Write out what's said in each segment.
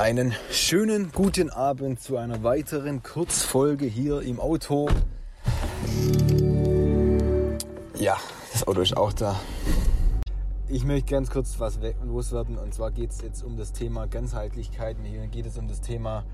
Einen schönen guten Abend zu einer weiteren Kurzfolge hier im Auto. Ja, das Auto ist auch da. Ich möchte ganz kurz was loswerden, und zwar geht es jetzt um das Thema Ganzheitlichkeit. Hier geht es um das Thema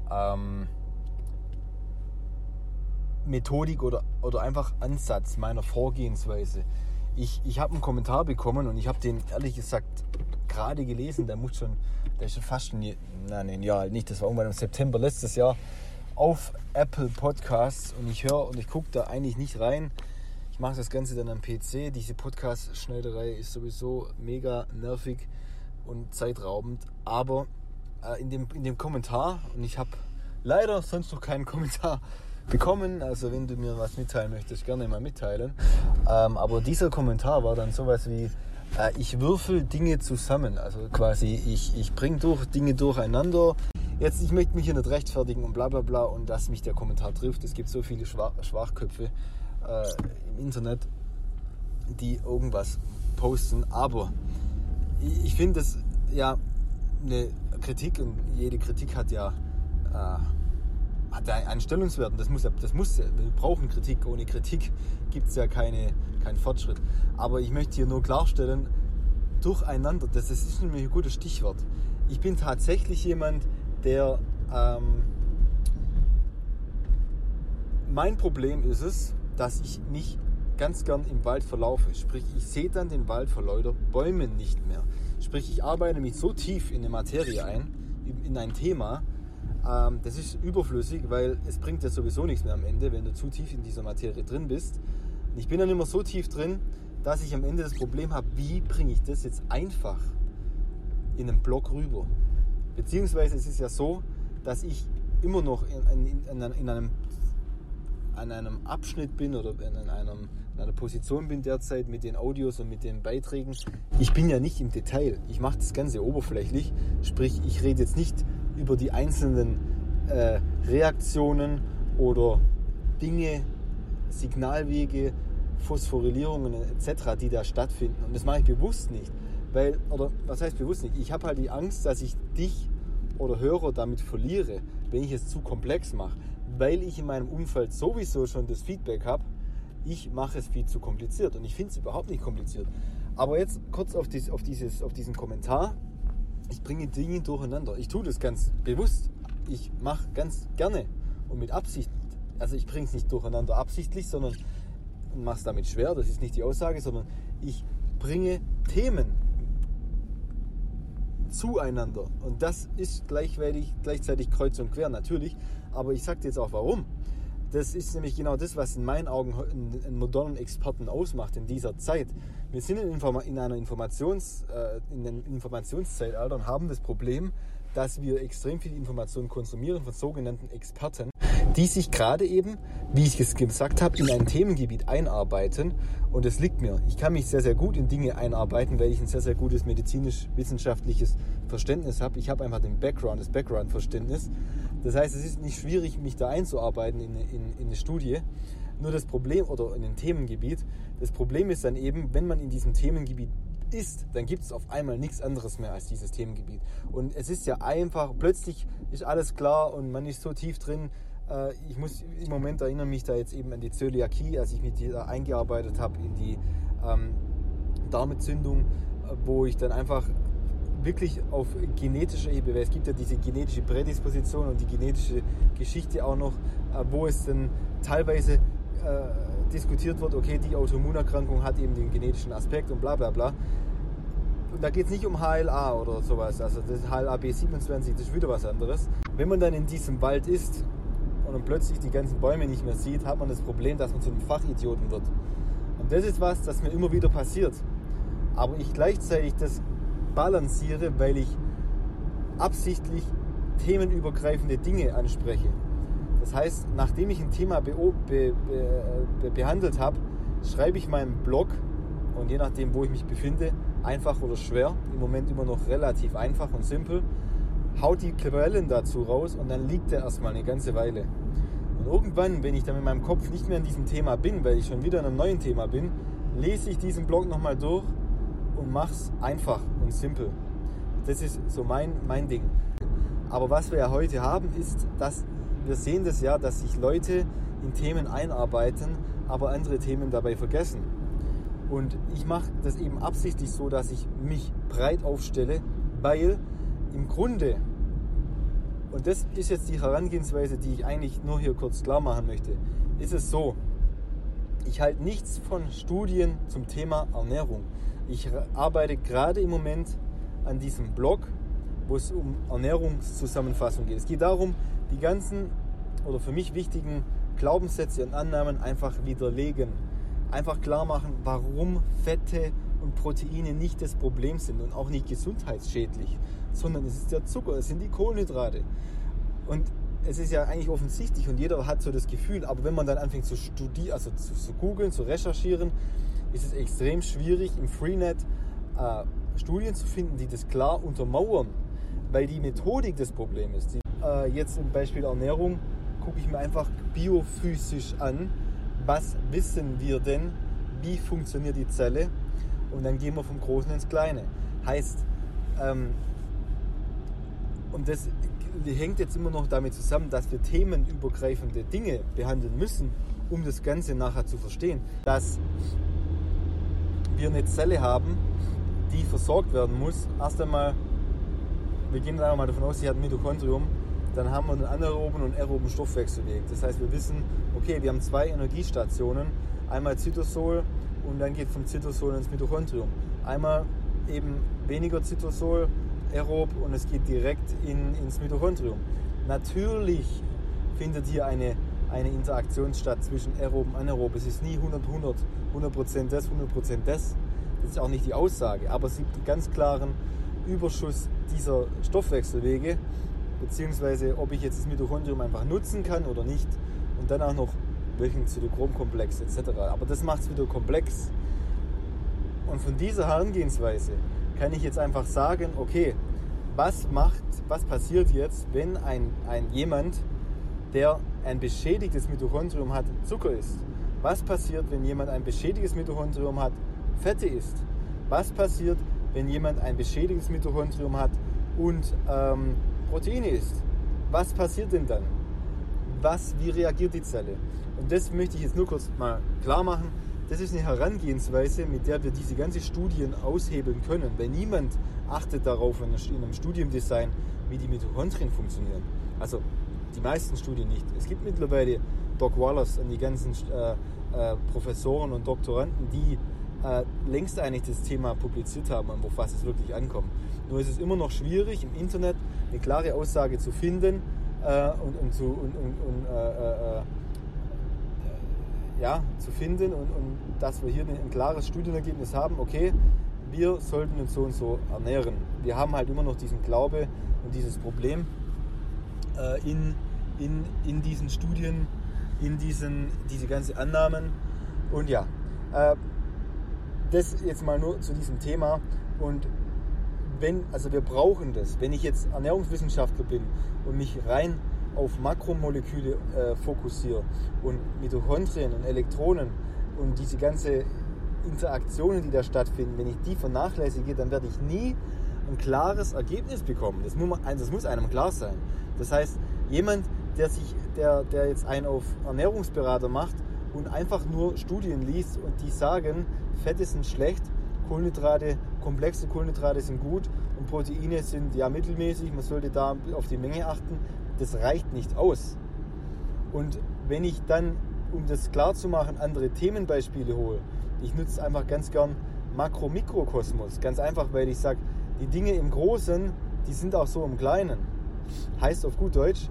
Methodik oder einfach Ansatz meiner Vorgehensweise. Ich habe einen Kommentar bekommen und ich habe den ehrlich gesagt gerade gelesen. Der ist schon fast ein Jahr alt, nicht. Das war irgendwann im September letztes Jahr auf Apple Podcasts, und ich höre und ich gucke da eigentlich nicht rein. Ich mache das Ganze dann am PC. Diese Podcast-Schneiderei ist sowieso mega nervig und zeitraubend. Aber in dem Kommentar, und ich habe leider sonst noch keinen Kommentar bekommen, also wenn du mir was mitteilen möchtest, gerne mal mitteilen. Aber dieser Kommentar war dann sowas wie, ich würfel Dinge zusammen, also quasi ich bringe Dinge durcheinander. Jetzt, ich möchte mich hier nicht rechtfertigen und bla bla bla, und dass mich der Kommentar trifft. Es gibt so viele Schwachköpfe im Internet, die irgendwas posten, aber ich finde das ja eine Kritik, und jede Kritik hat ja einen Stellungswert. Wir brauchen Kritik. Ohne Kritik gibt es ja keinen Fortschritt. Aber ich möchte hier nur klarstellen, durcheinander, das ist nämlich ein gutes Stichwort. Ich bin tatsächlich jemand, der mein Problem ist es, dass ich mich ganz gern im Wald verlaufe. Sprich, ich sehe dann den Wald vor lauter Bäumen nicht mehr. Sprich, ich arbeite mich so tief in eine Materie ein, in ein Thema. Das ist überflüssig, weil es bringt ja sowieso nichts mehr am Ende, wenn du zu tief in dieser Materie drin bist. Und ich bin dann immer so tief drin, dass ich am Ende das Problem habe, wie bringe ich das jetzt einfach in einen Block rüber. Beziehungsweise es ist ja so, dass ich immer noch an einem Abschnitt bin oder in einer Position bin derzeit mit den Audios und mit den Beiträgen. Ich bin ja nicht im Detail. Ich mache das Ganze oberflächlich. Sprich, ich rede jetzt nicht über die einzelnen Reaktionen oder Dinge, Signalwege, Phosphorylierungen etc., die da stattfinden. Und das mache ich bewusst nicht. Was heißt bewusst nicht? Ich habe halt die Angst, dass ich dich oder Hörer damit verliere, wenn ich es zu komplex mache. Weil ich in meinem Umfeld sowieso schon das Feedback habe, ich mache es viel zu kompliziert. Und ich finde es überhaupt nicht kompliziert. Aber jetzt kurz auf diesen Kommentar. Ich bringe Dinge durcheinander. Ich tue das ganz bewusst. Ich mache ganz gerne und mit Absicht. Also ich bringe es nicht durcheinander absichtlich, sondern mache es damit schwer. Das ist nicht die Aussage, sondern ich bringe Themen zueinander. Und das ist gleichzeitig kreuz und quer natürlich. Aber ich sage dir jetzt auch warum. Das ist nämlich genau das, was in meinen Augen einen modernen Experten ausmacht in dieser Zeit. Wir sind in einem Informationszeitalter und haben das Problem, dass wir extrem viel Informationen konsumieren von sogenannten Experten, die sich gerade eben, wie ich es gesagt habe, in ein Themengebiet einarbeiten. Und es liegt mir. Ich kann mich sehr, sehr gut in Dinge einarbeiten, weil ich ein sehr, sehr gutes medizinisch-wissenschaftliches Verständnis habe. Ich habe einfach das Background-Verständnis. Das heißt, es ist nicht schwierig, mich da einzuarbeiten in eine Studie. Nur das Problem, oder in ein Themengebiet, das Problem ist dann eben, wenn man in diesem Themengebiet ist, dann gibt es auf einmal nichts anderes mehr als dieses Themengebiet. Und es ist ja einfach, plötzlich ist alles klar und man ist so tief drin. Ich muss im Moment erinnern mich da jetzt eben an die Zöliakie, als ich mich da eingearbeitet habe in die Darmentzündung, wo ich dann einfach wirklich auf genetischer Ebene, weil es gibt ja diese genetische Prädisposition und die genetische Geschichte auch noch, wo es dann teilweise diskutiert wird, okay, die Autoimmunerkrankung hat eben den genetischen Aspekt und bla bla bla. Und da geht es nicht um HLA oder sowas, also das HLA B27, das ist wieder was anderes. Wenn man dann in diesem Wald ist und dann plötzlich die ganzen Bäume nicht mehr sieht, hat man das Problem, dass man zu einem Fachidioten wird. Und das ist was, das mir immer wieder passiert. Aber ich gleichzeitig das balanciere, weil ich absichtlich themenübergreifende Dinge anspreche. Das heißt, nachdem ich ein Thema behandelt habe, schreibe ich meinen Blog, und je nachdem, wo ich mich befinde, einfach oder schwer, im Moment immer noch relativ einfach und simpel, haut die Quellen dazu raus, und dann liegt der erstmal eine ganze Weile. Und irgendwann, wenn ich dann mit meinem Kopf nicht mehr in diesem Thema bin, weil ich schon wieder in einem neuen Thema bin, lese ich diesen Blog nochmal durch und mache es einfach und simpel. Das ist so mein Ding. Aber was wir ja heute haben, ist, dass wir sehen das ja, dass sich Leute in Themen einarbeiten, aber andere Themen dabei vergessen. Und ich mache das eben absichtlich so, dass ich mich breit aufstelle, weil im Grunde, und das ist jetzt die Herangehensweise, die ich eigentlich nur hier kurz klar machen möchte, ist es so, ich halte nichts von Studien zum Thema Ernährung. Ich arbeite gerade im Moment an diesem Blog, wo es um Ernährungszusammenfassung geht. Es geht darum, die ganzen oder für mich wichtigen Glaubenssätze und Annahmen einfach widerlegen. Einfach klar machen, warum Fette und Proteine nicht das Problem sind und auch nicht gesundheitsschädlich, sondern es ist der Zucker, es sind die Kohlenhydrate. Und es ist ja eigentlich offensichtlich und jeder hat so das Gefühl, aber wenn man dann anfängt zu studieren, also zu googeln, zu recherchieren, ist es extrem schwierig im Freenet Studien zu finden, die das klar untermauern, weil die Methodik das Problem ist. Jetzt im Beispiel Ernährung gucke ich mir einfach biophysisch an, was wissen wir denn, wie funktioniert die Zelle, und dann gehen wir vom Großen ins Kleine. Heißt, und das hängt jetzt immer noch damit zusammen, dass wir themenübergreifende Dinge behandeln müssen, um das Ganze nachher zu verstehen. Dass wir eine Zelle haben, die versorgt werden muss. Erst einmal, wir gehen dann mal davon aus, sie hat ein Mitochondrium, dann haben wir einen anaeroben und aeroben Stoffwechselweg. Das heißt, wir wissen, okay, wir haben 2 Energiestationen, einmal Cytosol und dann geht vom Cytosol ins Mitochondrium. Einmal eben weniger Cytosol, aerob, und es geht direkt ins Mitochondrium. Natürlich findet hier eine Interaktion statt zwischen aerob und anaerob. Es ist nie 100% das, 100% das. Das ist auch nicht die Aussage, aber es gibt einen ganz klaren Überschuss dieser Stoffwechselwege, beziehungsweise ob ich jetzt das Mitochondrium einfach nutzen kann oder nicht, und dann auch noch welchen Zytochromkomplex etc. Aber das macht es wieder komplex. Und von dieser Herangehensweise kann ich jetzt einfach sagen, okay, was passiert jetzt, wenn jemand, der ein beschädigtes Mitochondrium hat, Zucker isst? Was passiert, wenn jemand ein beschädigtes Mitochondrium hat, Fette isst? Was passiert, wenn jemand ein beschädigtes Mitochondrium hat und Proteine isst? Was passiert denn dann? Wie reagiert die Zelle? Und das möchte ich jetzt nur kurz mal klar machen. Das ist eine Herangehensweise, mit der wir diese ganzen Studien aushebeln können, weil niemand achtet darauf in einem Studiendesign, wie die Mitochondrien funktionieren. Also die meisten Studien nicht. Es gibt mittlerweile Doc Wallace und die ganzen Professoren und Doktoranden, die längst eigentlich das Thema publiziert haben, auf was es wirklich ankommt. Nur ist es immer noch schwierig, im Internet eine klare Aussage zu finden zu finden und dass wir hier ein klares Studienergebnis haben, okay, wir sollten uns so und so ernähren. Wir haben halt immer noch diesen Glaube und dieses Problem in diesen Studien, diese ganzen Annahmen. Und ja, das jetzt mal nur zu diesem Thema. Und wir brauchen das. Wenn ich jetzt Ernährungswissenschaftler bin und mich rein auf Makromoleküle fokussiere und Mitochondrien und Elektronen und diese ganze Interaktionen, die da stattfinden, wenn ich die vernachlässige, dann werde ich nie ein klares Ergebnis bekommen. Das muss einem klar sein. Das heißt, jemand, der jetzt einen auf Ernährungsberater macht und einfach nur Studien liest und die sagen, Fette sind schlecht, Kohlenhydrate, komplexe Kohlenhydrate sind gut und Proteine sind ja mittelmäßig, man sollte da auf die Menge achten, das reicht nicht aus. Und wenn ich dann, um das klar zu machen, andere Themenbeispiele hole, ich nutze einfach ganz gern Makro-Mikrokosmos, ganz einfach, weil ich sage, die Dinge im Großen, die sind auch so im Kleinen. Heißt auf gut Deutsch,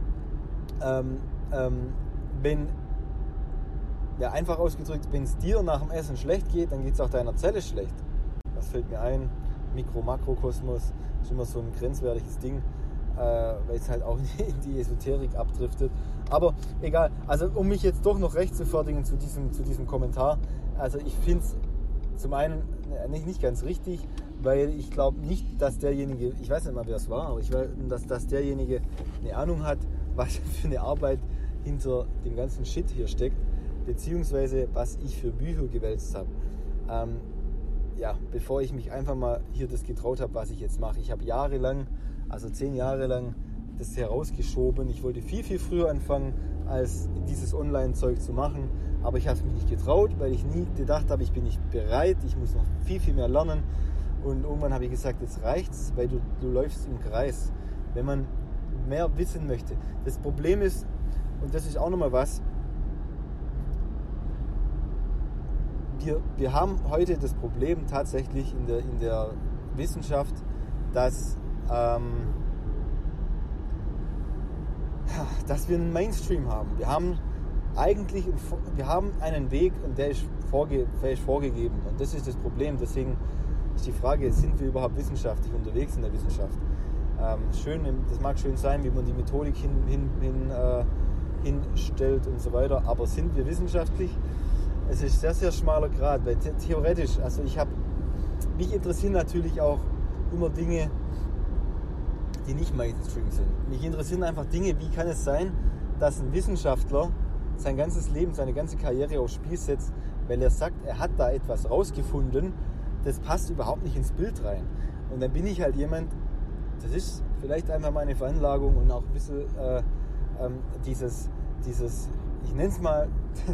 einfach ausgedrückt, wenn es dir nach dem Essen schlecht geht, dann geht es auch deiner Zelle schlecht. Das fällt mir ein. Mikro-Makrokosmos ist immer so ein grenzwertiges Ding, weil es halt auch in die Esoterik abdriftet. Aber egal, also um mich jetzt doch noch recht zu fertigen zu diesem Kommentar, also ich finde es zum einen nicht ganz richtig, weil ich glaube nicht, dass derjenige, ich weiß nicht mal, wer es war, aber ich weiß, dass derjenige eine Ahnung hat, was für eine Arbeit hinter dem ganzen Shit hier steckt, beziehungsweise was ich für Bücher gewälzt habe. Bevor ich mich einfach mal hier das getraut habe, was ich jetzt mache. Ich habe jahrelang, also 10 Jahre lang, das herausgeschoben. Ich wollte viel, viel früher anfangen, als dieses Online-Zeug zu machen. Aber ich habe es mich nicht getraut, weil ich nie gedacht habe, ich bin nicht bereit, ich muss noch viel, viel mehr lernen. Und irgendwann habe ich gesagt, jetzt reicht's, weil du läufst im Kreis. Wenn man mehr wissen möchte. Das Problem ist, und das ist auch nochmal was, wir haben heute das Problem tatsächlich in der Wissenschaft, dass wir einen Mainstream haben. Wir haben einen Weg und der ist vorgegeben. Und das ist das Problem. Deswegen ist die Frage, sind wir überhaupt wissenschaftlich unterwegs in der Wissenschaft? Das mag schön sein, wie man die Methodik hinstellt und so weiter, aber sind wir wissenschaftlich? Es ist sehr, sehr schmaler Grad, weil theoretisch, also mich interessieren natürlich auch immer Dinge, die nicht Mainstream sind. Mich interessieren einfach Dinge, wie kann es sein, dass ein Wissenschaftler sein ganzes Leben, seine ganze Karriere aufs Spiel setzt, weil er sagt, er hat da etwas rausgefunden, das passt überhaupt nicht ins Bild rein. Und dann bin ich halt jemand, das ist vielleicht einfach meine Veranlagung und auch ein bisschen dieses, ich nenne es mal,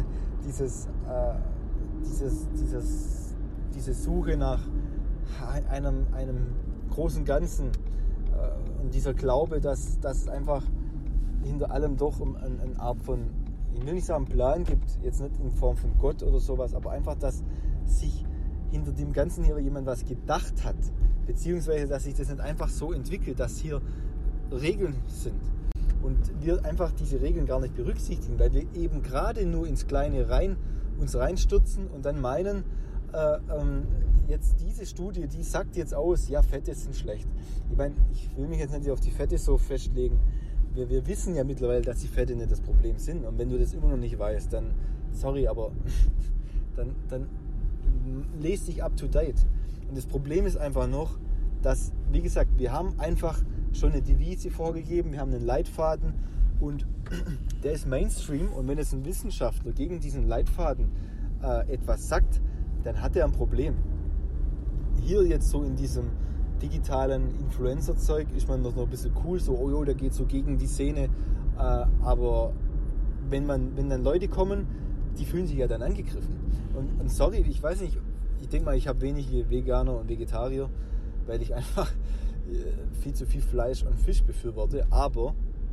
diese Suche nach einem großen Ganzen und dieser Glaube, dass es einfach hinter allem doch eine Art von, ich will nicht sagen Plan gibt, jetzt nicht in Form von Gott oder sowas, aber einfach, dass sich hinter dem Ganzen hier jemand was gedacht hat, beziehungsweise dass sich das nicht einfach so entwickelt, dass hier Regeln sind und wir einfach diese Regeln gar nicht berücksichtigen, weil wir eben gerade nur ins Kleine uns reinstürzen und dann meinen, jetzt diese Studie, die sagt jetzt aus, ja, Fette sind schlecht. Ich meine, ich will mich jetzt nicht auf die Fette so festlegen. Wir wissen ja mittlerweile, dass die Fette nicht das Problem sind. Und wenn du das immer noch nicht weißt, dann, sorry, aber dann lese dich up to date. Und das Problem ist einfach noch, dass, wie gesagt, wir haben einfach schon eine Devise vorgegeben, wir haben einen Leitfaden und der ist Mainstream. Und wenn es ein Wissenschaftler gegen diesen Leitfaden etwas sagt, dann hat er ein Problem. Hier jetzt so in diesem digitalen Influencer-Zeug ist man noch ein bisschen cool, so, oh jo, der geht so gegen die Szene, aber wenn dann Leute kommen, die fühlen sich ja dann angegriffen. Und sorry, ich weiß nicht, ich denke mal, ich habe wenige Veganer und Vegetarier, weil ich einfach viel zu viel Fleisch und Fisch befürworte, aber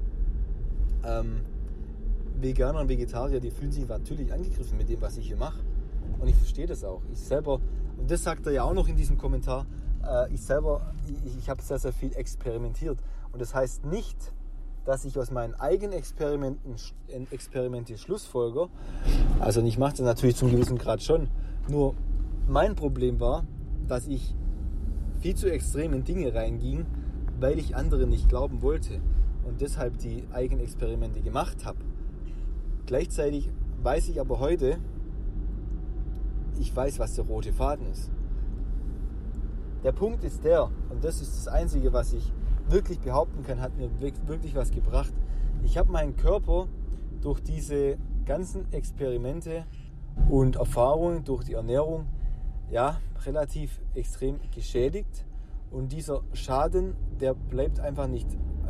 Veganer und Vegetarier, die fühlen sich natürlich angegriffen mit dem, was ich hier mache. Und ich verstehe das auch. Ich selber, und das sagt er ja auch noch in diesem Kommentar, ich habe sehr, sehr viel experimentiert. Und das heißt nicht, dass ich aus meinen eigenen Experimente schlussfolger. Also ich mache das natürlich zum gewissen Grad schon. Nur mein Problem war, dass ich viel zu extrem in Dinge reinging, weil ich anderen nicht glauben wollte. Und deshalb die eigenen Experimente gemacht habe. Gleichzeitig weiß ich aber heute, ich weiß, was der rote Faden ist. Der Punkt ist der, und das ist das Einzige, was ich wirklich behaupten kann, hat mir wirklich was gebracht. Ich habe meinen Körper durch diese ganzen Experimente und Erfahrungen, durch die Ernährung, ja, relativ extrem geschädigt. Und dieser Schaden, der bleibt einfach nicht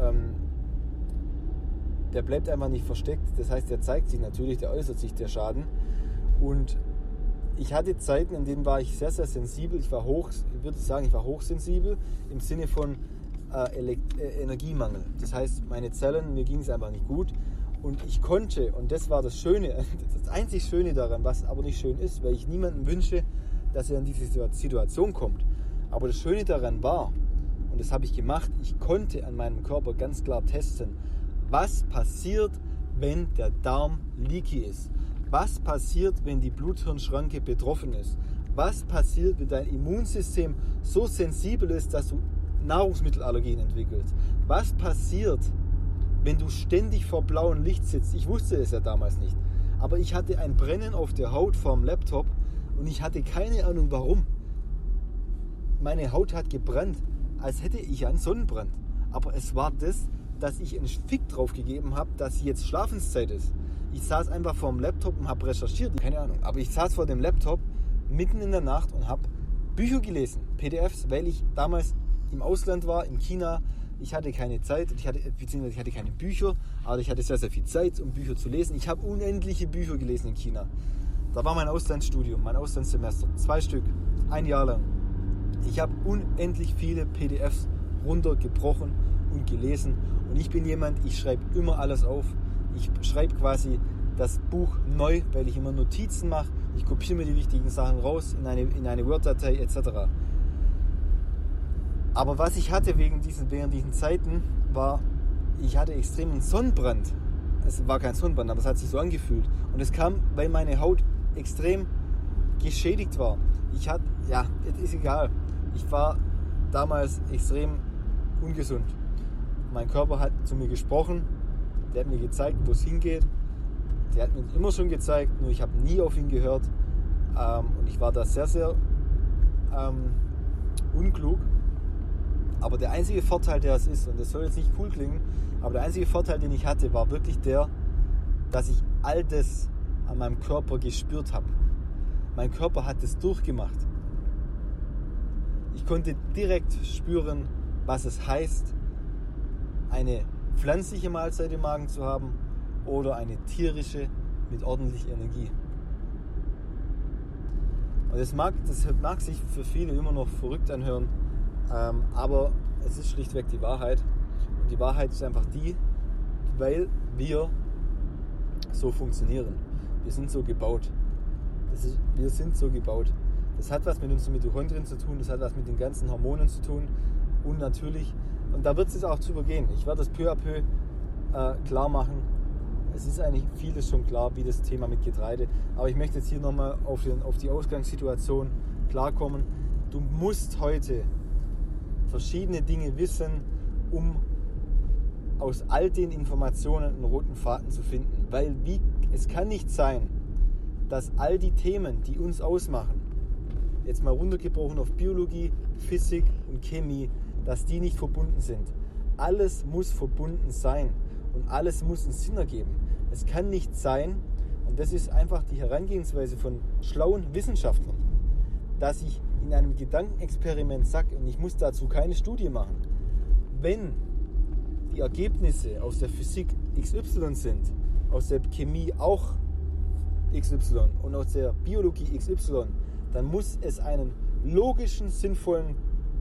versteckt. Das heißt, der zeigt sich natürlich, der äußert sich, der Schaden. Und ich hatte Zeiten, in denen war ich sehr, sehr sensibel. Ich war hochsensibel im Sinne von Energiemangel. Das heißt, meine Zellen, mir ging es einfach nicht gut. Und ich konnte, und das war das Schöne, das einzig Schöne daran, was aber nicht schön ist, weil ich niemandem wünsche, dass er in diese Situation kommt. Aber das Schöne daran war, und das habe ich gemacht, ich konnte an meinem Körper ganz klar testen, was passiert, wenn der Darm leaky ist. Was passiert, wenn die Blut-Hirn-Schranke betroffen ist? Was passiert, wenn dein Immunsystem so sensibel ist, dass du Nahrungsmittelallergien entwickelst? Was passiert, wenn du ständig vor blauem Licht sitzt? Ich wusste es ja damals nicht. Aber ich hatte ein Brennen auf der Haut vorm Laptop und ich hatte keine Ahnung warum. Meine Haut hat gebrannt, als hätte ich einen Sonnenbrand. Aber es war das, dass ich einen Fick drauf gegeben habe, dass jetzt Schlafenszeit ist. Ich saß einfach vor dem Laptop und habe recherchiert, keine Ahnung. Aber ich saß vor dem Laptop mitten in der Nacht und habe Bücher gelesen, PDFs, weil ich damals im Ausland war, in China, ich hatte keine Zeit, beziehungsweise ich hatte keine Bücher, aber ich hatte sehr, sehr viel Zeit, um Bücher zu lesen. Ich habe unendliche Bücher gelesen in China. Da war mein Auslandsstudium, mein Auslandssemester, 2 Stück, 1 Jahr lang. Ich habe unendlich viele PDFs runtergebrochen und gelesen. Und ich bin jemand, ich schreibe immer alles auf. Ich schreibe quasi das Buch neu, weil ich immer Notizen mache. Ich kopiere mir die wichtigen Sachen raus in eine Word-Datei etc. Aber was ich hatte während diesen Zeiten war, ich hatte extremen Sonnenbrand. Es war kein Sonnenbrand, aber es hat sich so angefühlt. Und es kam, weil meine Haut extrem geschädigt war. Ist egal. Ich war damals extrem ungesund. Mein Körper hat zu mir gesprochen, der hat mir gezeigt, wo es hingeht. Der hat mir immer schon gezeigt, nur ich habe nie auf ihn gehört. Und ich war da sehr, sehr unklug. Aber der einzige Vorteil, der es ist, und das soll jetzt nicht cool klingen, aber der einzige Vorteil, den ich hatte, war wirklich der, dass ich all das an meinem Körper gespürt habe. Mein Körper hat es durchgemacht. Ich konnte direkt spüren, was es heißt, eine pflanzliche Mahlzeit im Magen zu haben oder eine tierische mit ordentlich Energie. Und das mag sich für viele immer noch verrückt anhören, aber es ist schlichtweg die Wahrheit. Und die Wahrheit ist einfach die, weil wir so funktionieren. Wir sind so gebaut. Wir sind so gebaut. Das hat was mit unseren Mitochondrien zu tun, das hat was mit den ganzen Hormonen zu tun. Und natürlich, und da wird es auch zu übergehen. Ich werde das peu à peu klar machen. Es ist eigentlich vieles schon klar, wie das Thema mit Getreide. Aber ich möchte jetzt hier nochmal auf die Ausgangssituation klarkommen. Du musst heute verschiedene Dinge wissen, um aus all den Informationen einen roten Faden zu finden. Weil es kann nicht sein, dass all die Themen, die uns ausmachen, jetzt mal runtergebrochen auf Biologie, Physik und Chemie, dass die nicht verbunden sind. Alles muss verbunden sein und alles muss einen Sinn ergeben. Es kann nicht sein, und das ist einfach die Herangehensweise von schlauen Wissenschaftlern, dass ich in einem Gedankenexperiment sage, und ich muss dazu keine Studie machen, wenn die Ergebnisse aus der Physik XY sind, aus der Chemie auch XY und aus der Biologie XY, dann muss es einen logischen, sinnvollen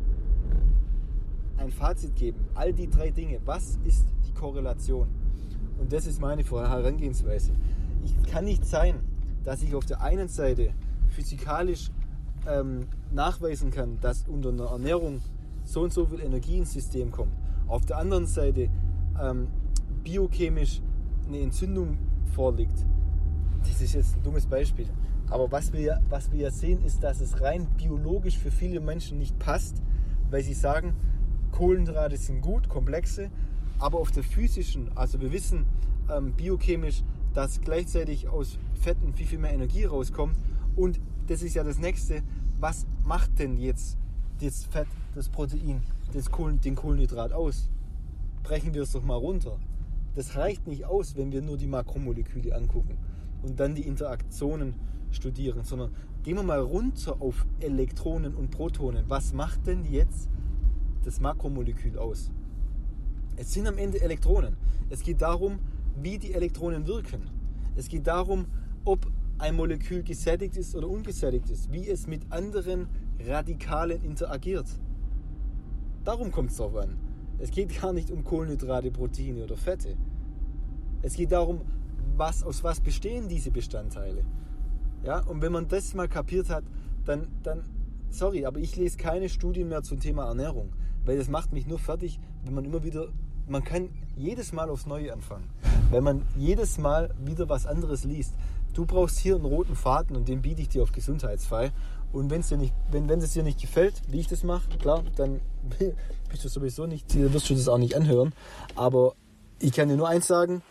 ein Fazit geben. All die 3 Dinge. Was ist die Korrelation? Und das ist meine Herangehensweise. Es kann nicht sein, dass ich auf der einen Seite physikalisch nachweisen kann, dass unter einer Ernährung so und so viel Energie ins System kommt. Auf der anderen Seite biochemisch eine Entzündung vorliegt. Das ist jetzt ein dummes Beispiel. Aber was wir ja sehen, ist, dass es rein biologisch für viele Menschen nicht passt, weil sie sagen, Kohlenhydrate sind gut, komplexe, aber auf der physischen, also wir wissen biochemisch, dass gleichzeitig aus Fetten viel mehr Energie rauskommt. Und das ist ja das Nächste. Was macht denn jetzt das Fett, das Protein, den Kohlenhydrat aus? Brechen wir es doch mal runter. Das reicht nicht aus, wenn wir nur die Makromoleküle angucken und dann die Interaktionen studieren, sondern gehen wir mal runter auf Elektronen und Protonen. Was macht denn jetzt das Makromolekül aus? Es sind am Ende Elektronen. Es geht darum, wie die Elektronen wirken. Es geht darum, ob ein Molekül gesättigt ist oder ungesättigt ist, wie es mit anderen Radikalen interagiert. Darum kommt es drauf an. Es geht gar nicht um Kohlenhydrate, Proteine oder Fette. Es geht darum, aus was bestehen diese Bestandteile. Ja, und wenn man das mal kapiert hat, dann sorry, aber ich lese keine Studien mehr zum Thema Ernährung, weil das macht mich nur fertig, wenn man kann jedes Mal aufs Neue anfangen, wenn man jedes Mal wieder was anderes liest. Du brauchst hier einen roten Faden und den biete ich dir auf gesundheitsfrei. Und wenn es dir nicht gefällt, wie ich das mache, klar, dann bist du sowieso nicht, wirst du das auch nicht anhören. Aber ich kann dir nur eins sagen,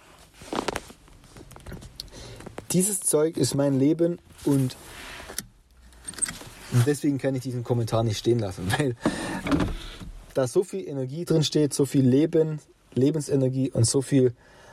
dieses Zeug ist mein Leben und deswegen kann ich diesen Kommentar nicht stehen lassen, weil da so viel Energie drin steht, so viel Lebensenergie und so viel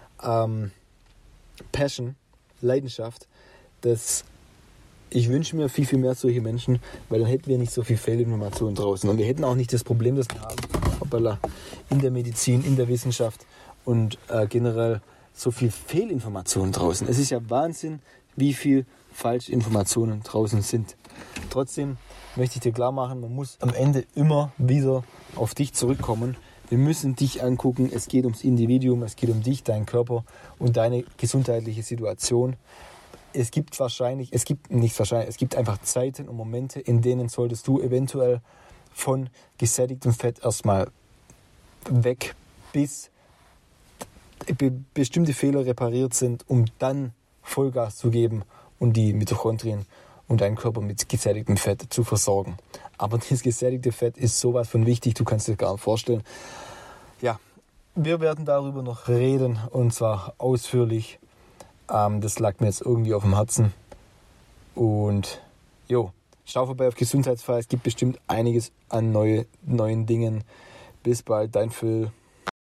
Passion, Leidenschaft, dass ich wünsche mir viel mehr solche Menschen, weil dann hätten wir nicht so viel Fehlinformationen draußen und wir hätten auch nicht das Problem, das wir haben. in der Medizin, in der Wissenschaft und generell so viel Fehlinformationen draußen. Es ist ja Wahnsinn, wie viel Falschinformationen draußen sind. Trotzdem möchte ich dir klar machen, man muss am Ende immer wieder auf dich zurückkommen. Wir müssen dich angucken. Es geht ums Individuum, es geht um dich, deinen Körper und deine gesundheitliche Situation. Es gibt einfach Zeiten und Momente, in denen solltest du eventuell von gesättigtem Fett erstmal weg, bis bestimmte Fehler repariert sind, um dann Vollgas zu geben und die Mitochondrien und deinen Körper mit gesättigtem Fett zu versorgen. Aber das gesättigte Fett ist sowas von wichtig, du kannst dir das gar nicht vorstellen. Ja, wir werden darüber noch reden und zwar ausführlich. Das lag mir jetzt irgendwie auf dem Herzen. Und schau vorbei auf Gesundheitsfrei. Es gibt bestimmt einiges an neuen Dingen. Bis bald, dein Phil.